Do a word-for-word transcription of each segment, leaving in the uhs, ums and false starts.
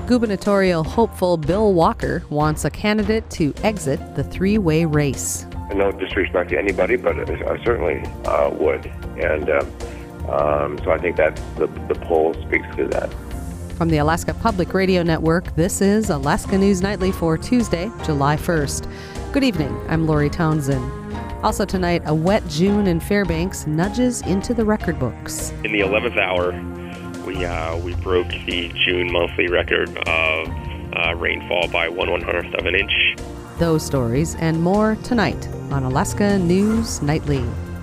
Gubernatorial hopeful Bill Walker wants a candidate to exit the three-way race. No disrespect to anybody, but I certainly uh, would. And um, um, so I think that the, the poll speaks to that. From the Alaska Public Radio Network, this is Alaska News Nightly for Tuesday, July first. Good evening, I'm Lori Townsend. Also tonight, a wet June in Fairbanks nudges into the record books. In the eleventh hour, we uh, we broke the June monthly record of uh, rainfall by one one hundredth of an inch. Those stories and more tonight on Alaska News Nightly.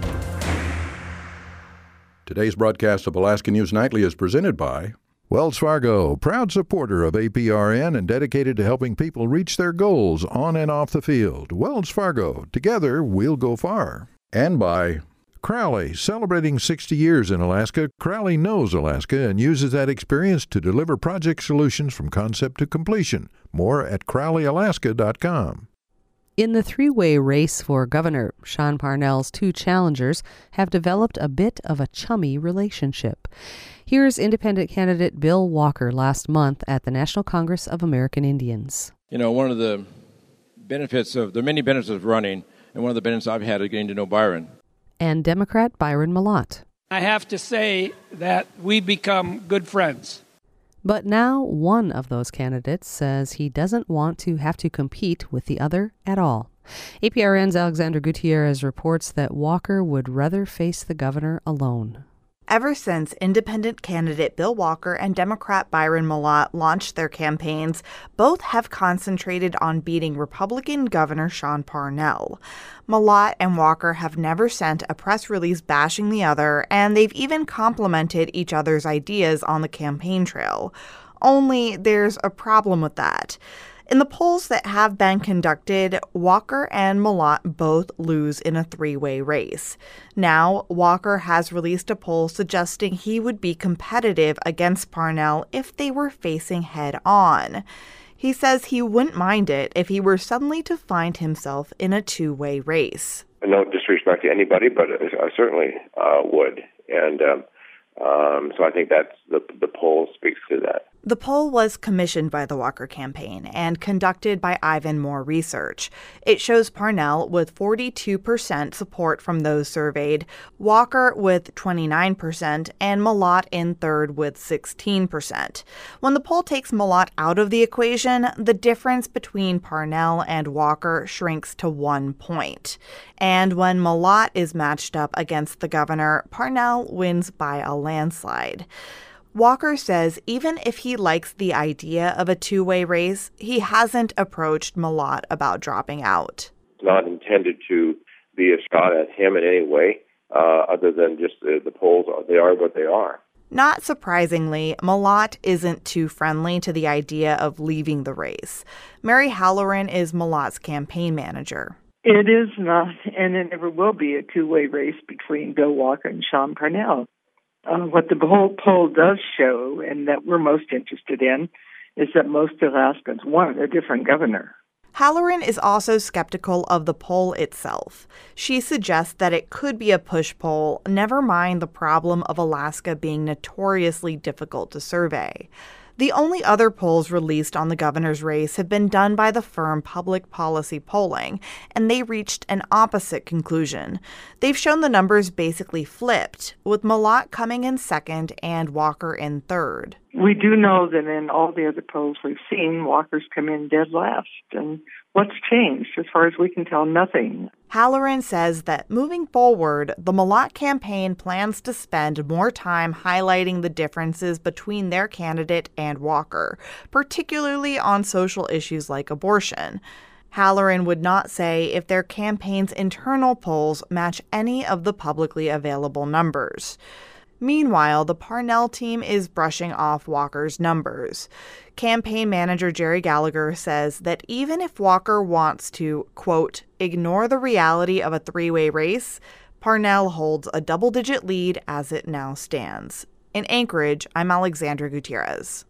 Today's broadcast of Alaska News Nightly is presented by Wells Fargo, proud supporter of A P R N and dedicated to helping people reach their goals on and off the field. Wells Fargo, together we'll go far. And by Crowley, celebrating sixty years in Alaska. Crowley knows Alaska and uses that experience to deliver project solutions from concept to completion. More at crowley alaska dot com. In the three-way race for governor, Sean Parnell's two challengers have developed a bit of a chummy relationship. Here's independent candidate Bill Walker last month at the National Congress of American Indians. You know, one of the benefits of, the many benefits of running, and one of the benefits I've had of getting to know Byron. And Democrat Byron Mallott. I have to say that we become good friends. But now one of those candidates says he doesn't want to have to compete with the other at all. A P R N's Alexandra Gutierrez reports that Walker would rather face the governor alone. Ever since independent candidate Bill Walker and Democrat Byron Mallott launched their campaigns, both have concentrated on beating Republican Governor Sean Parnell. Mallott and Walker have never sent a press release bashing the other, and they've even complimented each other's ideas on the campaign trail. Only there's a problem with that. In the polls that have been conducted, Walker and Mallott both lose in a three-way race. Now, Walker has released a poll suggesting he would be competitive against Parnell if they were facing head-on. He says he wouldn't mind it if he were suddenly to find himself in a two-way race. No disrespect to anybody, but I certainly uh, would. And um, um, so I think that's the, the poll speaks to that. The poll was commissioned by the Walker campaign and conducted by Ivan Moore Research. It shows Parnell with forty-two percent support from those surveyed, Walker with twenty-nine percent, and Mallott in third with sixteen percent. When the poll takes Mallott out of the equation, the difference between Parnell and Walker shrinks to one point. And when Mallott is matched up against the governor, Parnell wins by a landslide. Walker says even if he likes the idea of a two-way race, he hasn't approached Mallott about dropping out. It's not intended to be a shot at him in any way, uh, other than just the, the polls, they are what they are. Not surprisingly, Mallott isn't too friendly to the idea of leaving the race. Mary Halloran is Mallott's campaign manager. It is not, and it never will be, a two-way race between Bill Walker and Sean Parnell. Uh, what the whole poll does show, and that we're most interested in, is that most Alaskans want a different governor. Halloran is also skeptical of the poll itself. She suggests that it could be a push poll, never mind the problem of Alaska being notoriously difficult to survey. The only other polls released on the governor's race have been done by the firm Public Policy Polling, and they reached an opposite conclusion. They've shown the numbers basically flipped, with Mallott coming in second and Walker in third. We do know that in all the other polls we've seen, Walker's come in dead last. And what's changed? As far as we can tell, nothing. Halloran says that moving forward, the Mallott campaign plans to spend more time highlighting the differences between their candidate and Walker, particularly on social issues like abortion. Halloran would not say if their campaign's internal polls match any of the publicly available numbers. Meanwhile, the Parnell team is brushing off Walker's numbers. Campaign manager Jerry Gallagher says that even if Walker wants to, quote, ignore the reality of a three-way race, Parnell holds a double-digit lead as it now stands. In Anchorage, I'm Alexandra Gutierrez.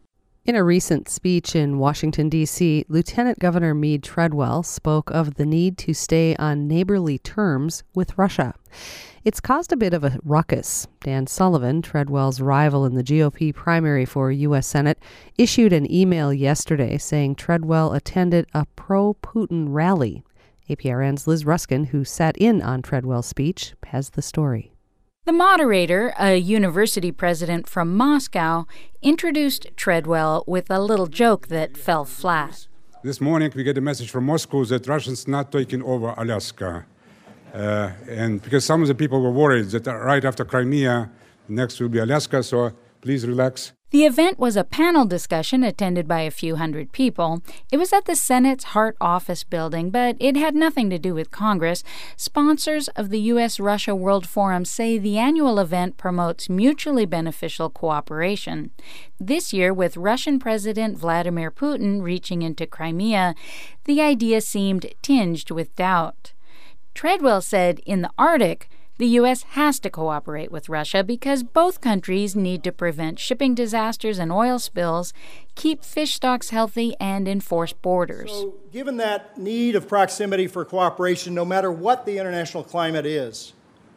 In a recent speech in Washington, D C, Lieutenant Governor Mead Treadwell spoke of the need to stay on neighborly terms with Russia. It's caused a bit of a ruckus. Dan Sullivan, Treadwell's rival in the G O P primary for U S Senate, issued an email yesterday saying Treadwell attended a pro-Putin rally. A P R N's Liz Ruskin, who sat in on Treadwell's speech, has the story. The moderator, a university president from Moscow, introduced Treadwell with a little joke that fell flat. This morning we get a message from Moscow that Russians not taking over Alaska. Uh, and because some of the people were worried that right after Crimea, next will be Alaska, so please relax. The event was a panel discussion attended by a few hundred people. It was at the Senate's Hart Office building, but it had nothing to do with Congress. Sponsors of the U S Russia World Forum say the annual event promotes mutually beneficial cooperation. This year, with Russian President Vladimir Putin reaching into Crimea, the idea seemed tinged with doubt. Treadwell said in the Arctic, the U S has to cooperate with Russia because both countries need to prevent shipping disasters and oil spills, keep fish stocks healthy, and enforce borders. So, given that need of proximity for cooperation, no matter what the international climate is,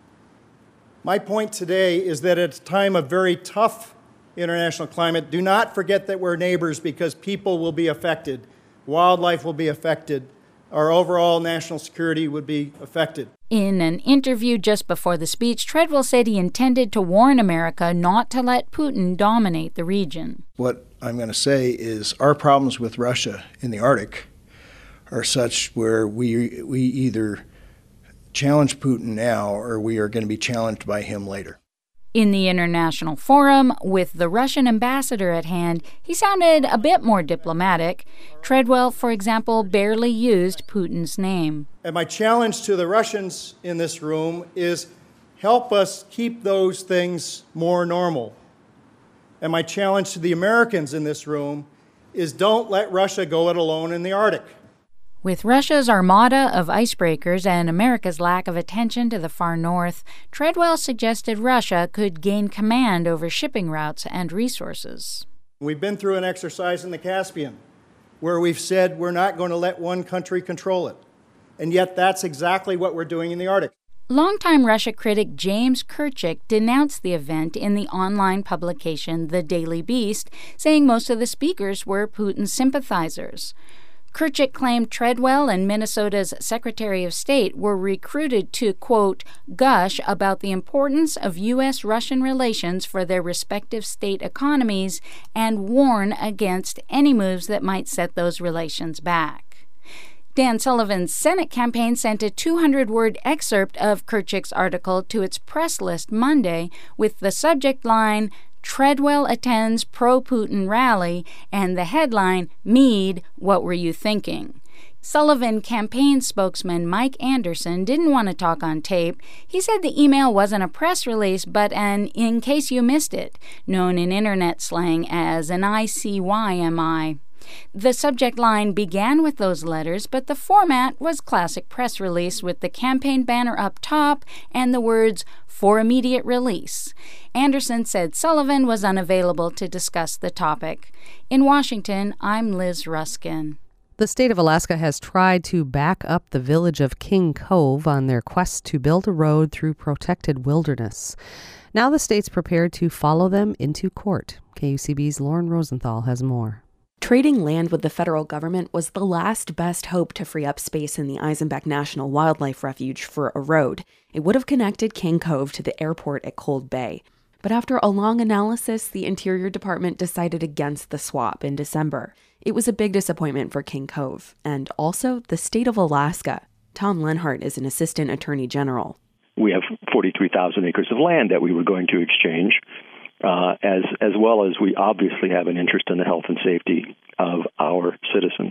my point today is that at a time of very tough international climate, do not forget that we're neighbors because people will be affected, wildlife will be affected, our overall national security would be affected. In an interview just before the speech, Treadwell said he intended to warn America not to let Putin dominate the region. What I'm going to say is our problems with Russia in the Arctic are such where we we either challenge Putin now or we are going to be challenged by him later. In the international forum, with the Russian ambassador at hand, he sounded a bit more diplomatic. Treadwell, for example, barely used Putin's name. And my challenge to the Russians in this room is help us keep those things more normal. And my challenge to the Americans in this room is don't let Russia go it alone in the Arctic. With Russia's armada of icebreakers and America's lack of attention to the far north, Treadwell suggested Russia could gain command over shipping routes and resources. We've been through an exercise in the Caspian where we've said we're not going to let one country control it. And yet that's exactly what we're doing in the Arctic. Longtime Russia critic James Kirchik denounced the event in the online publication The Daily Beast, saying most of the speakers were Putin sympathizers. Kirchik claimed Treadwell and Minnesota's Secretary of State were recruited to, quote, gush about the importance of U S Russian relations for their respective state economies and warn against any moves that might set those relations back. Dan Sullivan's Senate campaign sent a two hundred word excerpt of Kirchik's article to its press list Monday with the subject line, Treadwell attends pro-Putin rally, and the headline, Mead, what were you thinking? Sullivan campaign spokesman Mike Anderson didn't want to talk on tape. He said the email wasn't a press release, but an in case you missed it, known in internet slang as an I C Y M I. The subject line began with those letters, but the format was classic press release with the campaign banner up top and the words, for immediate release. Anderson said Sullivan was unavailable to discuss the topic. In Washington, I'm Liz Ruskin. The state of Alaska has tried to back up the village of King Cove on their quest to build a road through protected wilderness. Now the state's prepared to follow them into court. K U C B's Lauren Rosenthal has more. Trading land with the federal government was the last best hope to free up space in the Eisenbeck National Wildlife Refuge for a road. It would have connected King Cove to the airport at Cold Bay. But after a long analysis, the Interior Department decided against the swap in December. It was a big disappointment for King Cove, and also the state of Alaska. Tom Lenhart is an assistant attorney general. We have forty-three thousand acres of land that we were going to exchange. Uh, as as well as we obviously have an interest in the health and safety of our citizens.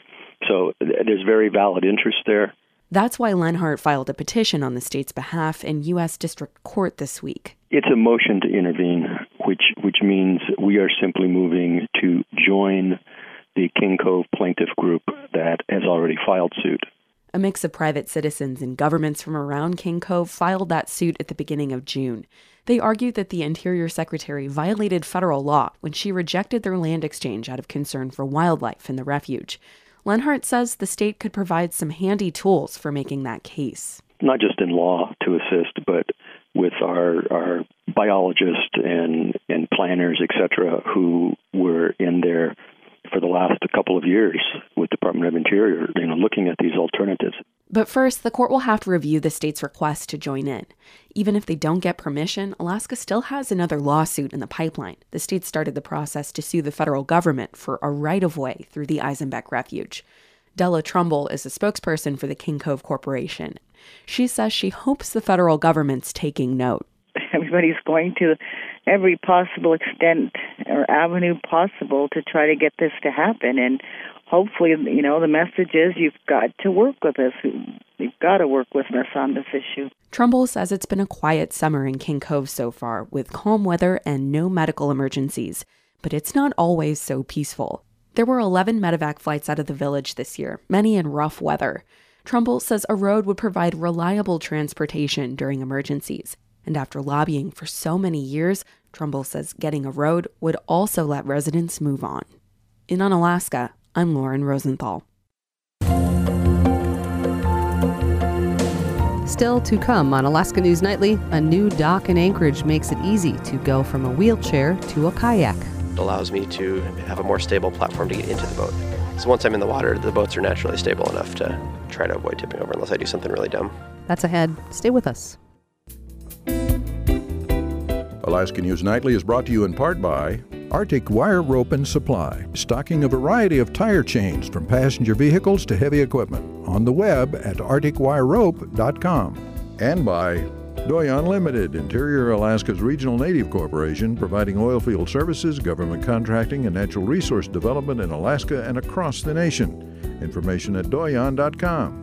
So th- there's very valid interest there. That's why Lenhart filed a petition on the state's behalf in U S District Court this week. It's a motion to intervene, which which means we are simply moving to join the King Cove plaintiff group that has already filed suit. A mix of private citizens and governments from around King Cove filed that suit at the beginning of June. They argued that the Interior Secretary violated federal law when she rejected their land exchange out of concern for wildlife in the refuge. Lenhart says the state could provide some handy tools for making that case. Not just in law to assist, but with our, our biologists and, and planners, et cetera, who were in there for the last couple of years with Department of Interior, you know, looking at these alternatives. But first, the court will have to review the state's request to join in. Even if they don't get permission, Alaska still has another lawsuit in the pipeline. The state started the process to sue the federal government for a right-of-way through the Eisenbeck Refuge. Della Trumbull is a spokesperson for the King Cove Corporation. She says she hopes the federal government's taking note. Everybody's going to every possible extent or avenue possible to try to get this to happen. And hopefully, you know, the message is you've got to work with us. You've got to work with us on this issue. Trumbull says it's been a quiet summer in King Cove so far, with calm weather and no medical emergencies. But it's not always so peaceful. There were eleven medevac flights out of the village this year, many in rough weather. Trumbull says a road would provide reliable transportation during emergencies. And after lobbying for so many years, Trumbull says getting a road would also let residents move on. In Unalaska, I'm Lauren Rosenthal. Still to come on Alaska News Nightly, a new dock in Anchorage makes it easy to go from a wheelchair to a kayak. It allows me to have a more stable platform to get into the boat. So once I'm in the water, the boats are naturally stable enough to try to avoid tipping over unless I do something really dumb. That's ahead. Stay with us. Alaska News Nightly is brought to you in part by Arctic Wire Rope and Supply, stocking a variety of tire chains from passenger vehicles to heavy equipment on the web at arctic wire rope dot com. And by Doyon Limited, Interior Alaska's regional native corporation, providing oil field services, government contracting, and natural resource development in Alaska and across the nation. Information at doyon dot com.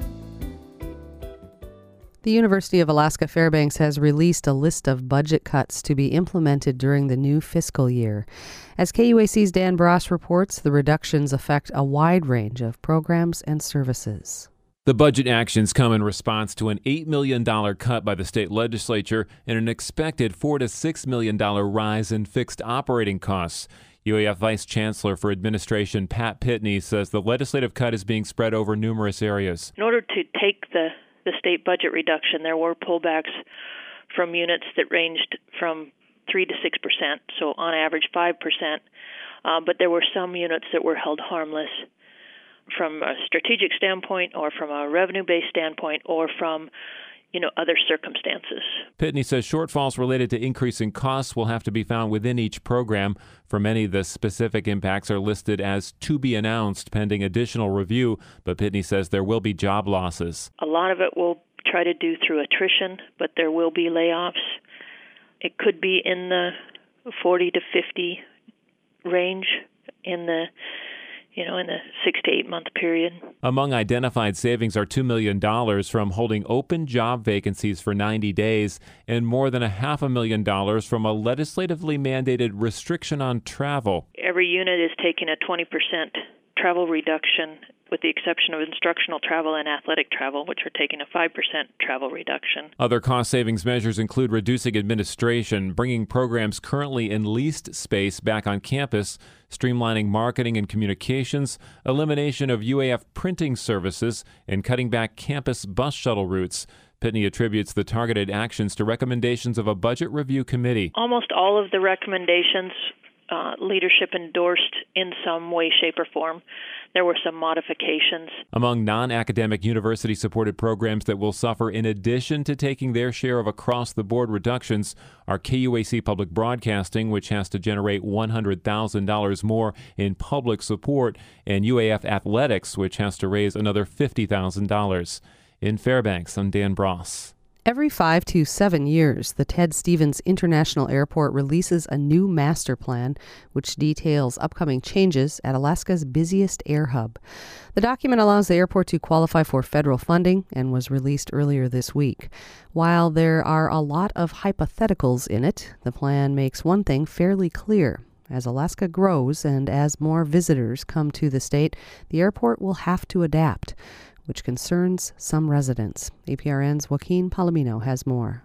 The University of Alaska Fairbanks has released a list of budget cuts to be implemented during the new fiscal year. As K U A C's Dan Bross reports, the reductions affect a wide range of programs and services. The budget actions come in response to an eight million dollars cut by the state legislature and an expected four to six million dollars rise in fixed operating costs. U A F Vice Chancellor for Administration Pat Pitney says the legislative cut is being spread over numerous areas. In order to take the, the state budget reduction, there were pullbacks from units that ranged from three to six percent, so on average five percent. Uh, but there were some units that were held harmless from a strategic standpoint or from a revenue-based standpoint or from, you know, other circumstances. Pitney says shortfalls related to increasing costs will have to be found within each program. For many, the specific impacts are listed as to be announced pending additional review, but Pitney says there will be job losses. A lot of it we'll try to do through attrition, but there will be layoffs. It could be in the forty to fifty range in the you know, in the six to eight month period. Among identified savings are two million dollars from holding open job vacancies for ninety days and more than a half a million dollars from a legislatively mandated restriction on travel. Every unit is taking a twenty percent travel reduction, with the exception of instructional travel and athletic travel, which are taking a five percent travel reduction. Other cost savings measures include reducing administration, bringing programs currently in leased space back on campus, streamlining marketing and communications, elimination of U A F printing services, and cutting back campus bus shuttle routes. Pitney attributes the targeted actions to recommendations of a budget review committee. Almost all of the recommendations uh, leadership endorsed in some way, shape, or form. There were some modifications. Among non-academic university-supported programs that will suffer in addition to taking their share of across-the-board reductions are K U A C Public Broadcasting, which has to generate one hundred thousand dollars more in public support, and U A F Athletics, which has to raise another fifty thousand dollars. In Fairbanks, I'm Dan Bross. Every five to seven years, the Ted Stevens International Airport releases a new master plan, which details upcoming changes at Alaska's busiest air hub. The document allows the airport to qualify for federal funding and was released earlier this week. While there are a lot of hypotheticals in it, the plan makes one thing fairly clear. As Alaska grows and as more visitors come to the state, the airport will have to adapt, which concerns some residents. A P R N's Joaquin Palomino has more.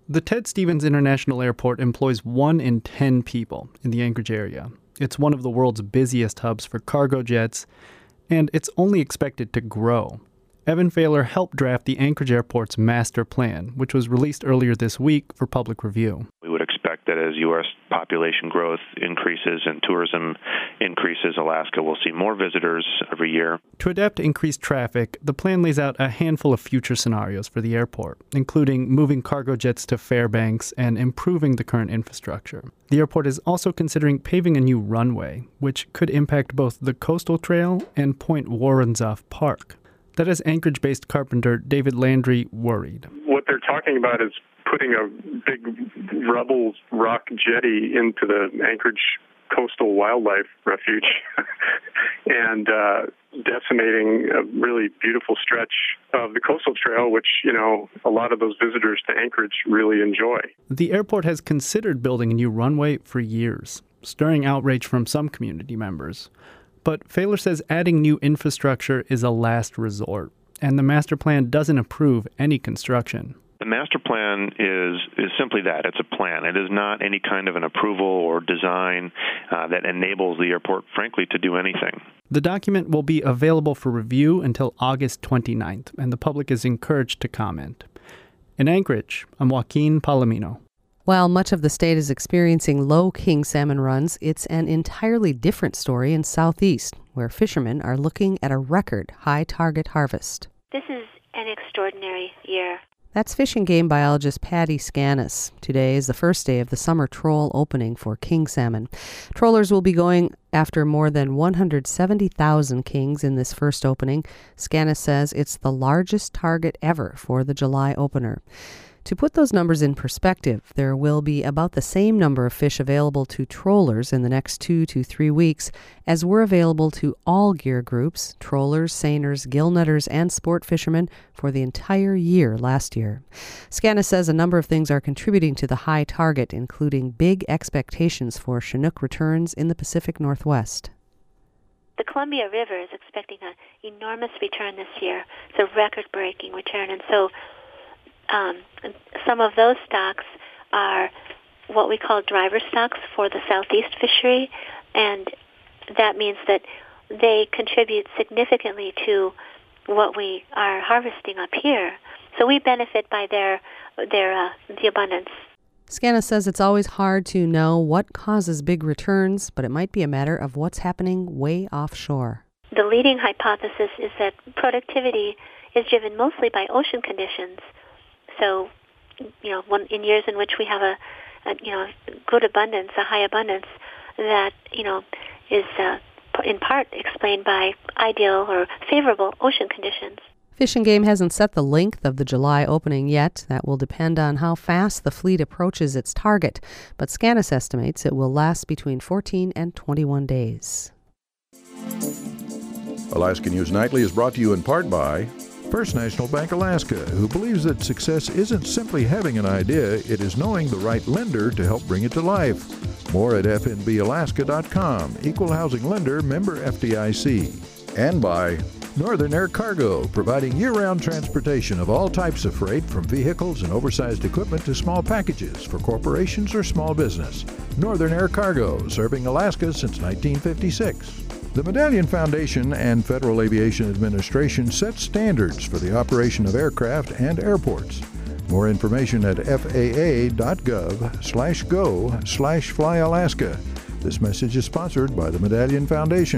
The Ted Stevens International Airport employs one in ten people in the Anchorage area. It's one of the world's busiest hubs for cargo jets, and it's only expected to grow. Evan Failer helped draft the Anchorage Airport's master plan, which was released earlier this week for public review. We would expect that as U S population growth increases and tourism increases, Alaska will see more visitors every year. To adapt to increased traffic, the plan lays out a handful of future scenarios for the airport, including moving cargo jets to Fairbanks and improving the current infrastructure. The airport is also considering paving a new runway, which could impact both the Coastal Trail and Point Woronzof Park. That has Anchorage-based carpenter David Landry worried. What they're talking about is putting a big rubble rock jetty into the Anchorage Coastal Wildlife Refuge and uh, decimating a really beautiful stretch of the Coastal Trail, which, you know, a lot of those visitors to Anchorage really enjoy. The airport has considered building a new runway for years, stirring outrage from some community members. But Failer says adding new infrastructure is a last resort, and the master plan doesn't approve any construction. The master plan is is simply that. It's a plan. It is not any kind of an approval or design uh, that enables the airport, frankly, to do anything. The document will be available for review until August twenty-ninth, and the public is encouraged to comment. In Anchorage, I'm Joaquin Palomino. While much of the state is experiencing low king salmon runs, it's an entirely different story in Southeast, where fishermen are looking at a record high target harvest. This is an extraordinary year. That's Fish and Game biologist Patty Scanis. Today is the first day of the summer troll opening for king salmon. Trollers will be going after more than one hundred seventy thousand kings in this first opening. Scanis says it's the largest target ever for the July opener. To put those numbers in perspective, there will be about the same number of fish available to trollers in the next two to three weeks as were available to all gear groups, trollers, seiners, gillnetters, and sport fishermen for the entire year last year. Scanis says a number of things are contributing to the high target, including big expectations for Chinook returns in the Pacific Northwest. The Columbia River is expecting an enormous return this year. It's a record-breaking return, and so Um, some of those stocks are what we call driver stocks for the southeast fishery, and that means that they contribute significantly to what we are harvesting up here. So we benefit by their their uh, the abundance. Scanis says it's always hard to know what causes big returns, but it might be a matter of what's happening way offshore. The leading hypothesis is that productivity is driven mostly by ocean conditions. So, you know, when, in years in which we have a, a, you know, good abundance, a high abundance, that, you know, is uh, in part explained by ideal or favorable ocean conditions. Fish and Game hasn't set the length of the July opening yet. That will depend on how fast the fleet approaches its target. But Scanis estimates it will last between fourteen and twenty-one days. Alaska News Nightly is brought to you in part by First National Bank Alaska, who believes that success isn't simply having an idea, it is knowing the right lender to help bring it to life. More at f n b alaska dot com. Equal housing lender, member F D I C. And by Northern Air Cargo, providing year-round transportation of all types of freight, from vehicles and oversized equipment to small packages for corporations or small business. Northern Air Cargo, serving Alaska since nineteen fifty-six. The Medallion Foundation and Federal Aviation Administration set standards for the operation of aircraft and airports. More information at f a a dot gov slash go slash fly Alaska. This message is sponsored by the Medallion Foundation.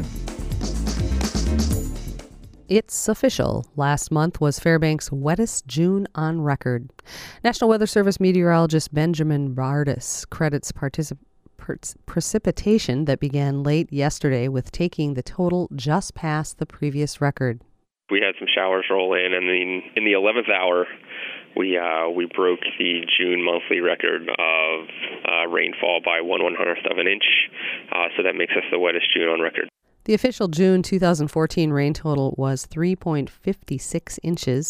It's official. Last month was Fairbanks' wettest June on record. National Weather Service meteorologist Benjamin Bardis credits particip- precipitation that began late yesterday with taking the total just past the previous record. We had some showers roll in, and then in the eleventh hour, we uh, we broke the June monthly record of uh, rainfall by one one hundredth of an inch. Uh, so that makes us the wettest June on record. The official June two thousand fourteen rain total was three point five six inches.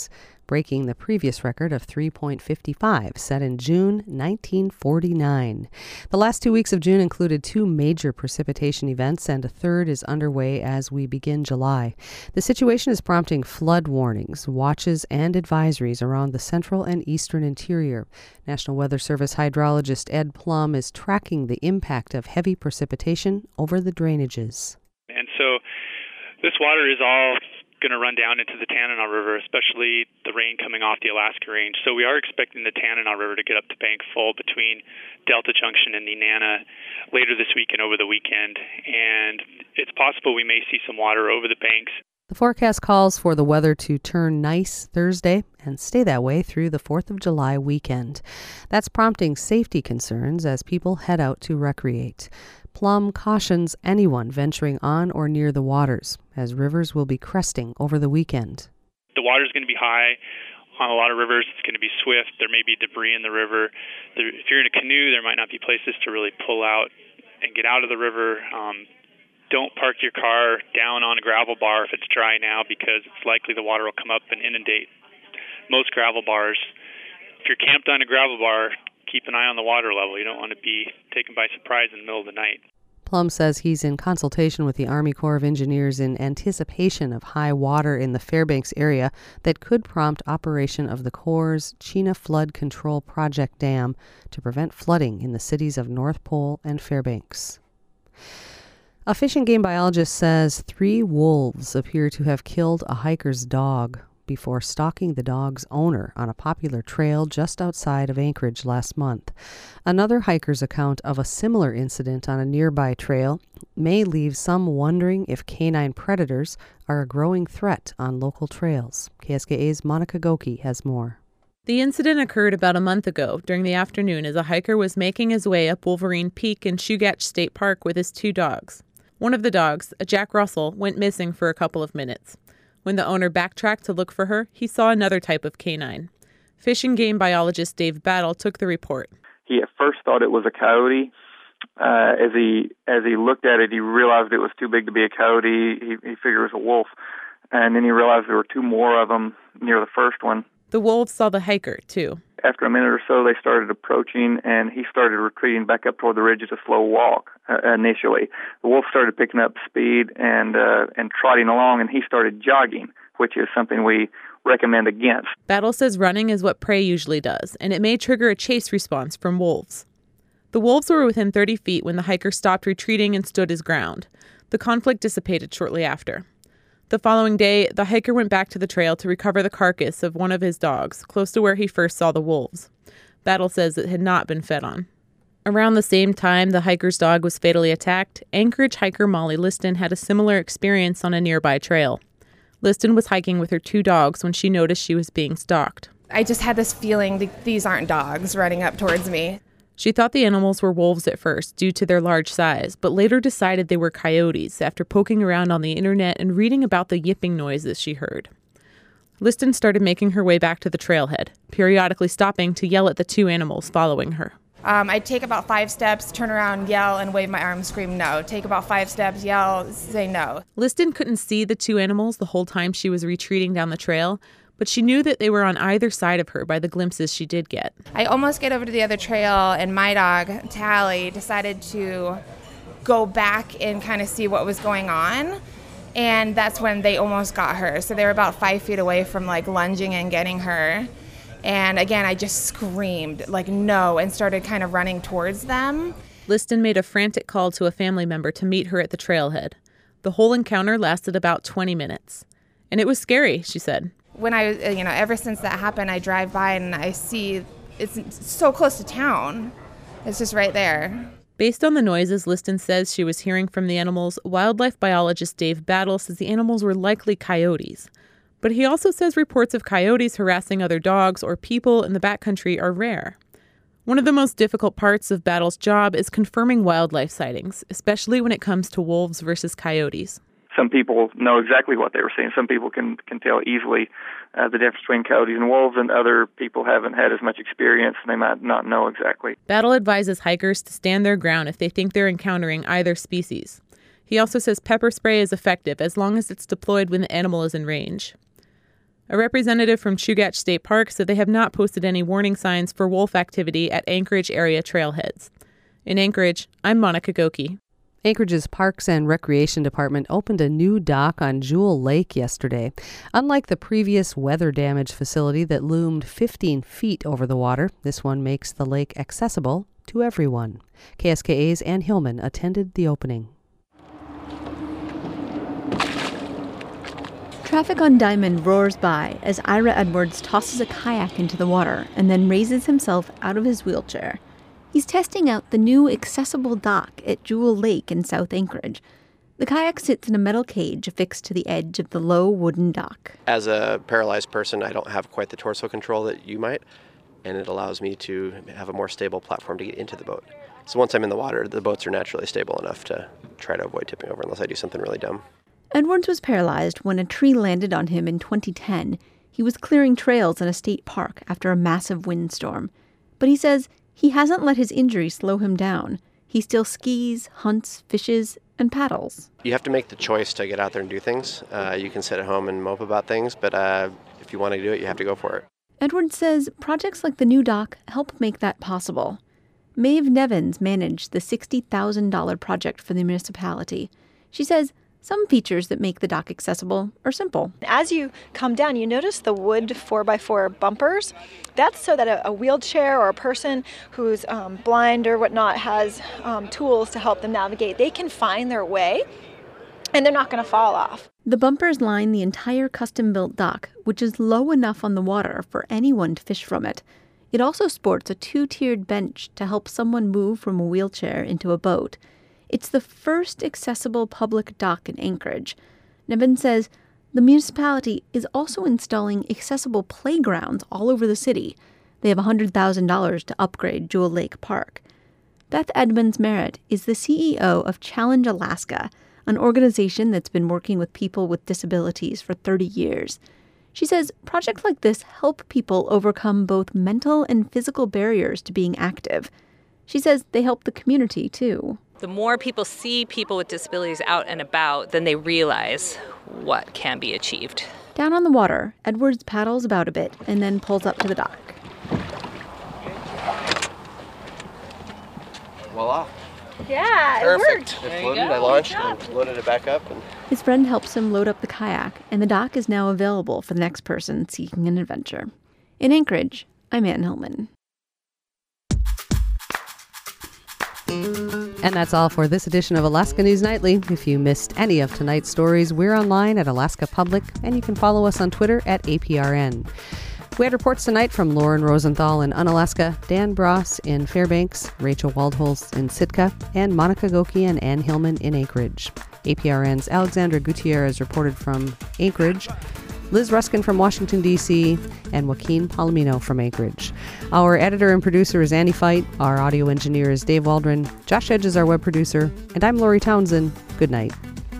breaking the previous record of three point five five set in June nineteen forty-nine. The last two weeks of June included two major precipitation events, and a third is underway as we begin July. The situation is prompting flood warnings, watches, and advisories around the central and eastern interior. National Weather Service hydrologist Ed Plum is tracking the impact of heavy precipitation over the drainages. And so this water is all going to run down into the Tanana River, especially the rain coming off the Alaska Range. So we are expecting the Tanana River to get up to bank full between Delta Junction and Nenana later this week and over the weekend. And it's possible we may see some water over the banks. The forecast calls for the weather to turn nice Thursday and stay that way through the fourth of July weekend. That's prompting safety concerns as people head out to recreate. Plum cautions anyone venturing on or near the waters, as rivers will be cresting over the weekend. The water's going to be high on a lot of rivers. It's going to be swift. There may be debris in the river. There, if you're in a canoe, there might not be places to really pull out and get out of the river. Um, don't park your car down on a gravel bar if it's dry now, because it's likely the water will come up and inundate most gravel bars. If you're camped on a gravel bar, keep an eye on the water level. You don't want to be taken by surprise in the middle of the night. Plum says he's in consultation with the Army Corps of Engineers in anticipation of high water in the Fairbanks area that could prompt operation of the Corps' Chena Flood Control Project Dam to prevent flooding in the cities of North Pole and Fairbanks. A fish and game biologist says three wolves appear to have killed a hiker's dog before stalking the dog's owner on a popular trail just outside of Anchorage last month. Another hiker's account of a similar incident on a nearby trail may leave some wondering if canine predators are a growing threat on local trails. K S K A's Monica Goki has more. The incident occurred about a month ago during the afternoon as a hiker was making his way up Wolverine Peak in Chugach State Park with his two dogs. One of the dogs, a Jack Russell, went missing for a couple of minutes. When the owner backtracked to look for her, he saw another type of canine. Fish and game biologist Dave Battle took the report. He at first thought it was a coyote. Uh, as he as he looked at it, he realized it was too big to be a coyote. He, he figured it was a wolf. And then he realized there were two more of them near the first one. The wolves saw the hiker, too. After a minute or so, they started approaching, and he started retreating back up toward the ridge at a slow walk uh, initially. The wolf started picking up speed and uh, and trotting along, and he started jogging, which is something we recommend against. Battle says running is what prey usually does, and it may trigger a chase response from wolves. The wolves were within thirty feet when the hiker stopped retreating and stood his ground. The conflict dissipated shortly after. The following day, the hiker went back to the trail to recover the carcass of one of his dogs, close to where he first saw the wolves. Battle says it had not been fed on. Around the same time the hiker's dog was fatally attacked, Anchorage hiker Molly Liston had a similar experience on a nearby trail. Liston was hiking with her two dogs when she noticed she was being stalked. I just had this feeling that these aren't dogs running up towards me. She thought the animals were wolves at first due to their large size, but later decided they were coyotes after poking around on the internet and reading about the yipping noises she heard. Liston started making her way back to the trailhead, periodically stopping to yell at the two animals following her. Um, I'd take about five steps, turn around, yell, and wave my arms, scream no. Take about five steps, yell, say no. Liston couldn't see the two animals the whole time she was retreating down the trail, but she knew that they were on either side of her by the glimpses she did get. I almost get over to the other trail, and my dog, Tally, decided to go back and kind of see what was going on, and that's when they almost got her. So they were about five feet away from, like, lunging and getting her. And again, I just screamed, like, no, and started kind of running towards them. Liston made a frantic call to a family member to meet her at the trailhead. The whole encounter lasted about twenty minutes. And it was scary, she said. When I, you know, ever since that happened, I drive by and I see it's so close to town. It's just right there. Based on the noises Liston says she was hearing from the animals, wildlife biologist Dave Battle says the animals were likely coyotes. But he also says reports of coyotes harassing other dogs or people in the backcountry are rare. One of the most difficult parts of Battle's job is confirming wildlife sightings, especially when it comes to wolves versus coyotes. Some people know exactly what they were seeing. Some people can, can tell easily uh, the difference between coyotes and wolves, and other people haven't had as much experience, and they might not know exactly. Battle advises hikers to stand their ground if they think they're encountering either species. He also says pepper spray is effective as long as it's deployed when the animal is in range. A representative from Chugach State Park said they have not posted any warning signs for wolf activity at Anchorage area trailheads. In Anchorage, I'm Monica Goki. Anchorage's Parks and Recreation Department opened a new dock on Jewel Lake yesterday. Unlike the previous weather-damaged facility that loomed fifteen feet over the water, this one makes the lake accessible to everyone. K S K A's Ann Hillman attended the opening. Traffic on Diamond roars by as Ira Edwards tosses a kayak into the water and then raises himself out of his wheelchair. He's testing out the new accessible dock at Jewel Lake in South Anchorage. The kayak sits in a metal cage affixed to the edge of the low wooden dock. As a paralyzed person, I don't have quite the torso control that you might, and it allows me to have a more stable platform to get into the boat. So once I'm in the water, the boats are naturally stable enough to try to avoid tipping over unless I do something really dumb. Edwards was paralyzed when a tree landed on him in twenty ten. He was clearing trails in a state park after a massive windstorm. But he says he hasn't let his injury slow him down. He still skis, hunts, fishes, and paddles. You have to make the choice to get out there and do things. Uh, you can sit at home and mope about things, but uh, if you want to do it, you have to go for it. Edwards says projects like the new dock help make that possible. Maeve Nevins managed the sixty thousand dollars project for the municipality. She says some features that make the dock accessible are simple. As you come down, you notice the wood four by four bumpers. That's so that a, a wheelchair or a person who's um, blind or whatnot has um, tools to help them navigate. They can find their way, and they're not going to fall off. The bumpers line the entire custom-built dock, which is low enough on the water for anyone to fish from it. It also sports a two-tiered bench to help someone move from a wheelchair into a boat. It's the first accessible public dock in Anchorage. Nevin says the municipality is also installing accessible playgrounds all over the city. They have one hundred thousand dollars to upgrade Jewel Lake Park. Beth Edmonds-Merritt is the C E O of Challenge Alaska, an organization that's been working with people with disabilities for thirty years. She says projects like this help people overcome both mental and physical barriers to being active. She says they help the community, too. The more people see people with disabilities out and about, then they realize what can be achieved. Down on the water, Edwards paddles about a bit and then pulls up to the dock. Voila. Yeah, Perfect. it worked. It floated, I launched and loaded it back up. And his friend helps him load up the kayak, and the dock is now available for the next person seeking an adventure. In Anchorage, I'm Ann Hillman. And that's all for this edition of Alaska News Nightly. If you missed any of tonight's stories, we're online at Alaska Public, and you can follow us on Twitter at A P R N. We had reports tonight from Lauren Rosenthal in Unalaska, Dan Bross in Fairbanks, Rachel Waldholz in Sitka, and Monica Goki and Ann Hillman in Anchorage. A P R N's Alexandra Gutierrez reported from Anchorage, Liz Ruskin from Washington, D C, and Joaquin Palomino from Anchorage. Our editor and producer is Annie Fight. Our audio engineer is Dave Waldron. Josh Edge is our web producer. And I'm Lori Townsend. Good night.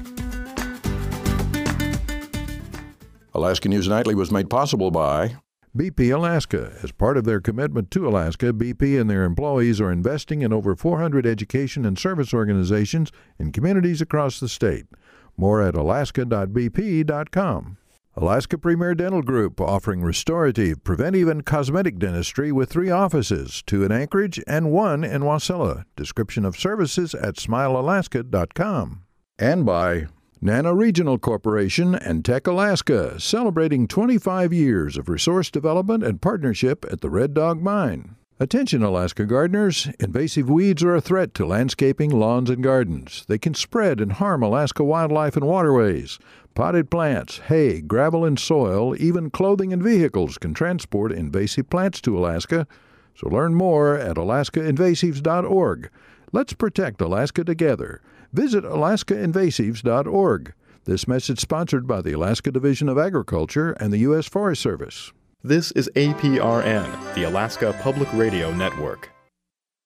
Alaska News Nightly was made possible by B P Alaska. As part of their commitment to Alaska, B P and their employees are investing in over four hundred education and service organizations in communities across the state. More at alaska dot b p dot com. Alaska Premier Dental Group, offering restorative, preventive, and cosmetic dentistry with three offices, two in Anchorage and one in Wasilla. Description of services at smile alaska dot com. And by Nano Regional Corporation and Tech Alaska, celebrating twenty-five years of resource development and partnership at the Red Dog Mine. Attention, Alaska gardeners. Invasive weeds are a threat to landscaping, lawns, and gardens. They can spread and harm Alaska wildlife and waterways. Potted plants, hay, gravel, and soil, even clothing and vehicles can transport invasive plants to Alaska. So learn more at alaska invasives dot org. Let's protect Alaska together. Visit alaska invasives dot org. This message sponsored by the Alaska Division of Agriculture and the U S Forest Service. This is A P R N, the Alaska Public Radio Network.